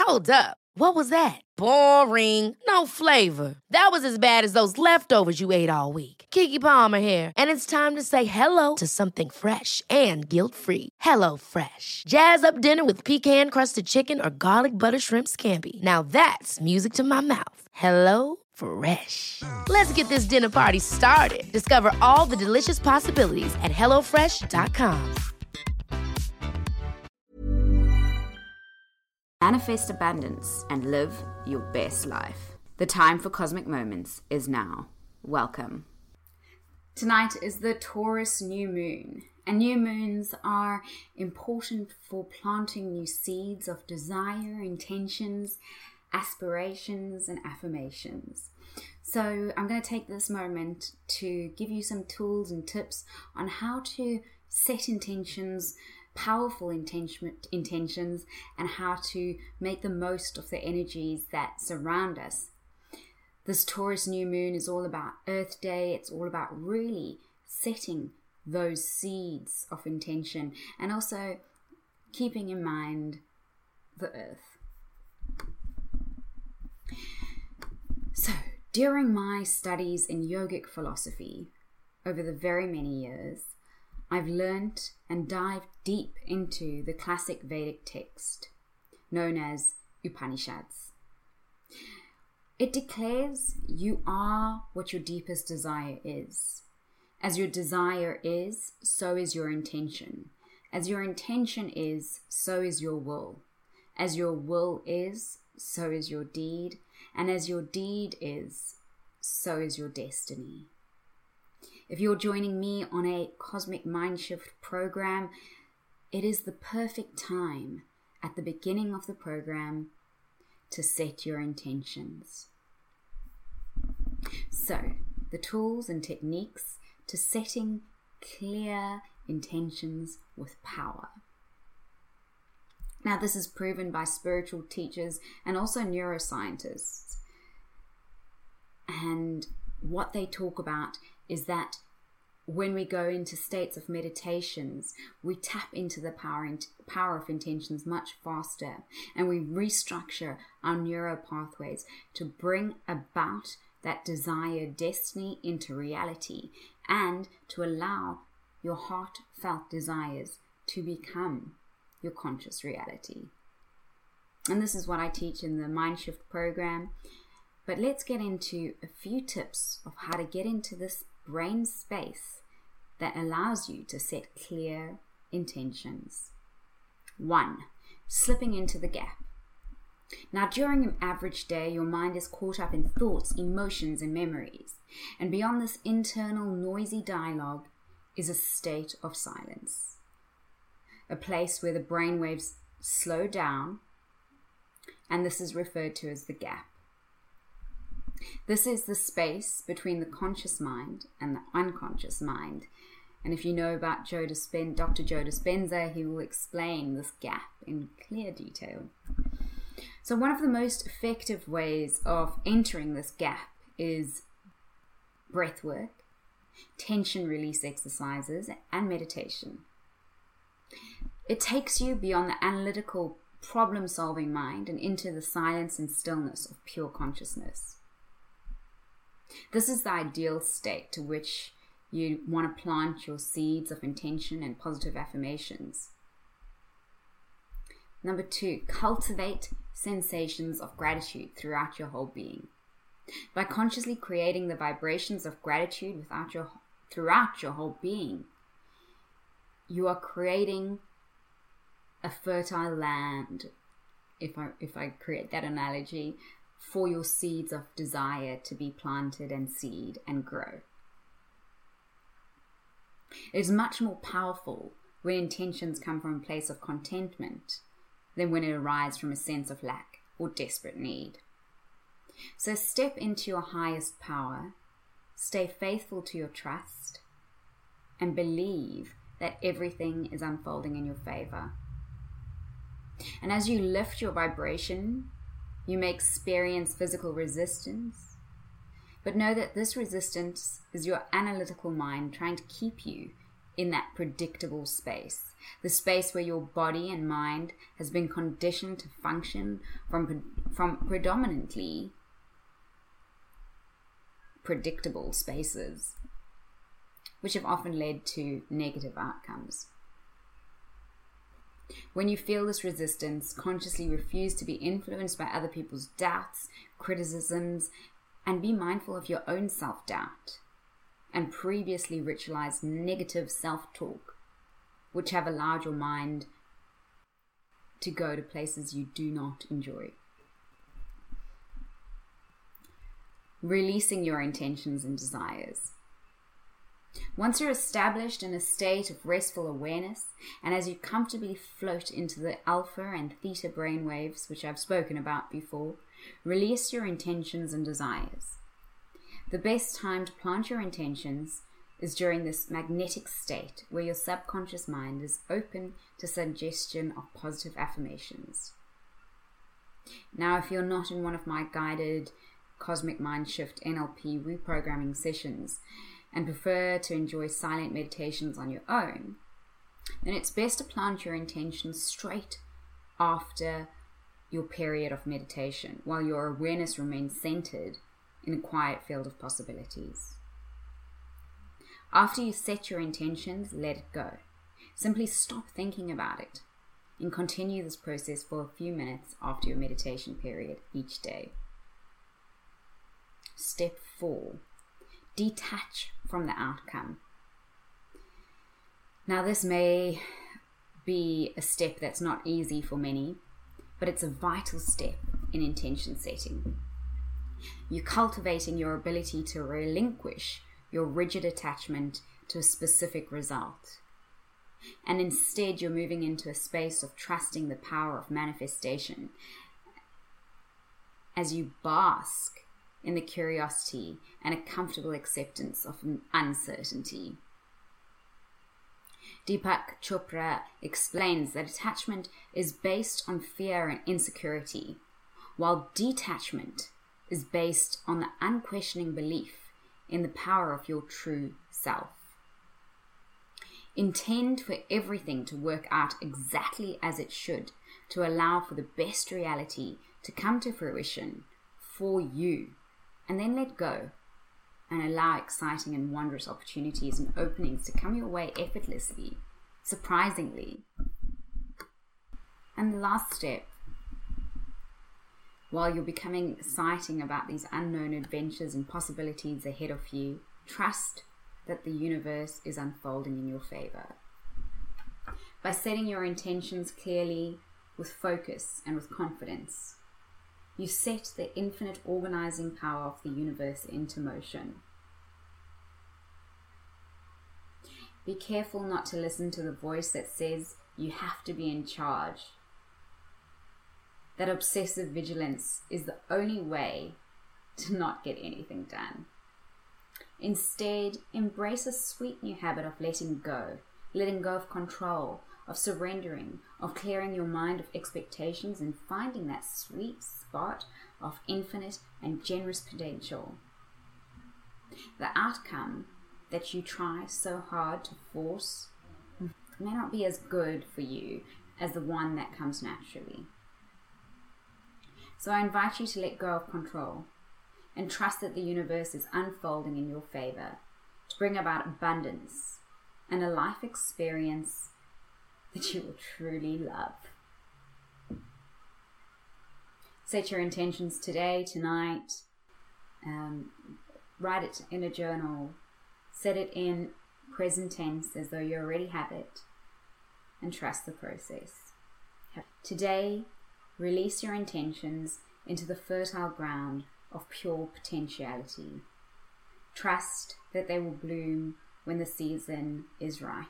Hold up. What was that? Boring. No flavor. That was as bad as those leftovers you ate all week. Keke Palmer here, and it's time to say hello to something fresh and guilt-free. Hello Fresh. Jazz up dinner with pecan-crusted chicken or garlic butter shrimp scampi. Now that's music to my mouth. Hello Fresh. Let's get this dinner party started. Discover all the delicious possibilities at hellofresh.com. Manifest abundance and live your best life. The time for cosmic moments is now. Welcome. Tonight is the Taurus new moon, and new moons are important for planting new seeds of desire, intentions, aspirations, and affirmations. So I'm going to take this moment to give you some tools and tips on how to set intentions, powerful intentions, and how to make the most of the energies that surround us. This Taurus new moon is all about Earth Day. It's all about really setting those seeds of intention and also keeping in mind the Earth. So, during my studies in yogic philosophy over the very many years, I've learnt and dived deep into the classic Vedic text known as Upanishads. It declares you are what your deepest desire is. As your desire is, so is your intention. As your intention is, so is your will. As your will is, so is your deed. And as your deed is, so is your destiny. If you're joining me on a Cosmic Mindshift program, it is the perfect time at the beginning of the program to set your intentions. So, the tools and techniques to setting clear intentions with power. Now, this is proven by spiritual teachers and also neuroscientists. And what they talk about is that when we go into states of meditations, we tap into the power of intentions much faster, and we restructure our neural pathways to bring about that desired destiny into reality and to allow your heartfelt desires to become your conscious reality. And this is what I teach in the Mindshift program. But let's get into a few tips of how to get into this brain space that allows you to set clear intentions. 1. Slipping into the gap. Now, during an average day, your mind is caught up in thoughts, emotions, and memories. And beyond this internal noisy dialogue is a state of silence. A place where the brainwaves slow down, and this is referred to as the gap. This is the space between the conscious mind and the unconscious mind. And if you know about Dr. Joe Dispenza, he will explain this gap in clear detail. So one of the most effective ways of entering this gap is breath work, tension release exercises, and meditation. It takes you beyond the analytical problem-solving mind and into the silence and stillness of pure consciousness. This is the ideal state to which you want to plant your seeds of intention and positive affirmations. Number 2, cultivate sensations of gratitude throughout your whole being. By consciously creating the vibrations of gratitude throughout your whole being, you are creating a fertile land, if I create that analogy, for your seeds of desire to be planted and seed and grow. It is much more powerful when intentions come from a place of contentment than when it arises from a sense of lack or desperate need. So step into your highest power, stay faithful to your trust, and believe that everything is unfolding in your favor. And as you lift your vibration, you may experience physical resistance, but know that this resistance is your analytical mind trying to keep you in that predictable space, the space where your body and mind has been conditioned to function from predominantly predictable spaces, which have often led to negative outcomes. When you feel this resistance, consciously refuse to be influenced by other people's doubts, criticisms, and be mindful of your own self-doubt and previously ritualized negative self-talk, which have allowed your mind to go to places you do not enjoy. Releasing your intentions and desires. Once you're established in a state of restful awareness, and as you comfortably float into the alpha and theta brainwaves, which I've spoken about before, release your intentions and desires. The best time to plant your intentions is during this magnetic state where your subconscious mind is open to suggestion of positive affirmations. Now, if you're not in one of my guided Cosmic Mind Shift NLP reprogramming sessions and prefer to enjoy silent meditations on your own, then it's best to plant your intentions straight after your period of meditation while your awareness remains centered in a quiet field of possibilities. After you set your intentions, let it go. Simply stop thinking about it and continue this process for a few minutes after your meditation period each day. Step 4. Detach from the outcome. Now, this may be a step that's not easy for many, but it's a vital step in intention setting. You're cultivating your ability to relinquish your rigid attachment to a specific result. And instead, you're moving into a space of trusting the power of manifestation as you bask in the curiosity and a comfortable acceptance of uncertainty. Deepak Chopra explains that attachment is based on fear and insecurity, while detachment is based on the unquestioning belief in the power of your true self. Intend for everything to work out exactly as it should to allow for the best reality to come to fruition for you, and then let go and allow exciting and wondrous opportunities and openings to come your way effortlessly, surprisingly. And the last step, while you're becoming exciting about these unknown adventures and possibilities ahead of you, trust that the universe is unfolding in your favor. By setting your intentions clearly, with focus and with confidence, you set the infinite organizing power of the universe into motion. Be careful not to listen to the voice that says you have to be in charge. That obsessive vigilance is the only way to not get anything done. Instead, embrace a sweet new habit of letting go of control, of surrendering, of clearing your mind of expectations and finding that sweet spot of infinite and generous potential. The outcome that you try so hard to force may not be as good for you as the one that comes naturally. So I invite you to let go of control and trust that the universe is unfolding in your favor to bring about abundance and a life experience that you will truly love. Set your intentions today, tonight. Write it in a journal. Set it in present tense as though you already have it. And trust the process. Today, release your intentions into the fertile ground of pure potentiality. Trust that they will bloom when the season is right.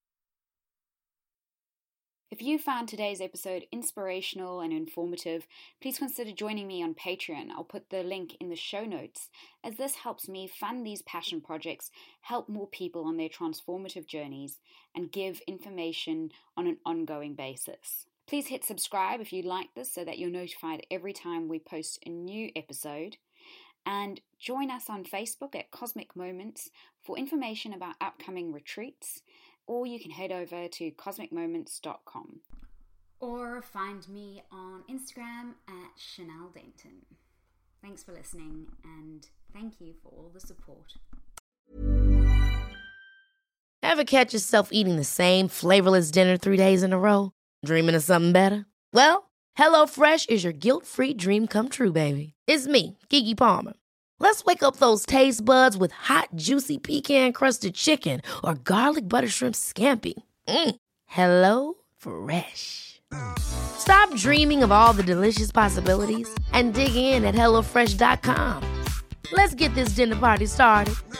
If you found today's episode inspirational and informative, please consider joining me on Patreon. I'll put the link in the show notes, as this helps me fund these passion projects, help more people on their transformative journeys, and give information on an ongoing basis. Please hit subscribe if you like this so that you're notified every time we post a new episode. And join us on Facebook at Cosmic Moments for information about upcoming retreats or you can head over to cosmicmoments.com. Or find me on Instagram at Chanel Denton. Thanks for listening, and thank you for all the support. Ever catch yourself eating the same flavorless dinner 3 days in a row? Dreaming of something better? Well, HelloFresh is your guilt-free dream come true, baby. It's me, Keke Palmer. Let's wake up those taste buds with hot, juicy pecan-crusted chicken or garlic butter shrimp scampi. Hello Fresh. Stop dreaming of all the delicious possibilities and dig in at HelloFresh.com. Let's get this dinner party started.